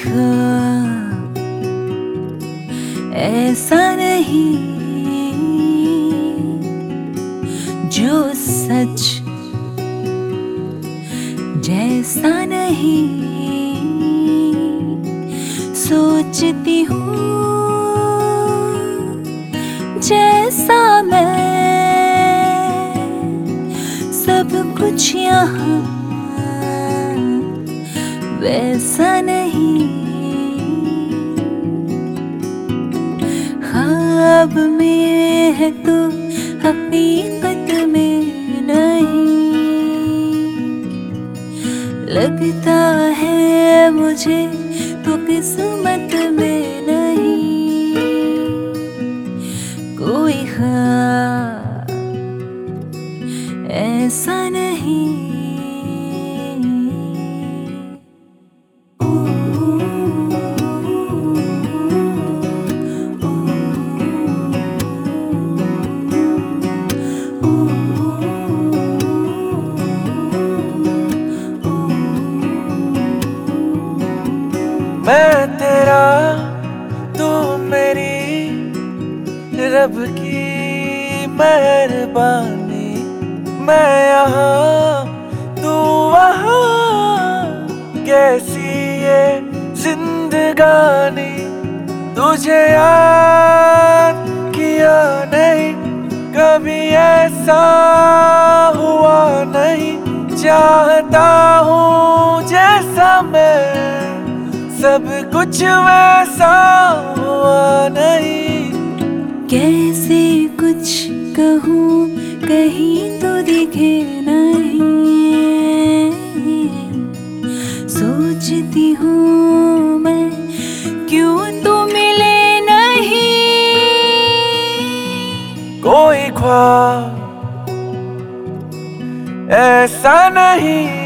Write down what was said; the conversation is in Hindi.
ख्वाब ऐसा नहीं जो सच जैसा नहीं सोचती हूँ जैसा मैं सब कुछ यहाँ वैसा नहीं। ख्वाब में है तो हकीकत में नहीं, लगता है मुझे तो किस्मत में नहीं। कोई ख्वाब ऐसा नहीं। मैं तेरा तू मेरी, रब की मेहरबानी। मैं यहाँ तू वहाँ, कैसी ये जिंदगानी। तुझे याद किया नहीं, कभी ऐसा हुआ नहीं। चाहता हूँ जैसा मैं, सब कुछ वैसा हुआ नहीं। कैसे कुछ कहूँ कहीं तो दिखे नहीं, सोचती हूँ मैं क्यों तू मिले नहीं। कोई ख्वाब ऐसा नहीं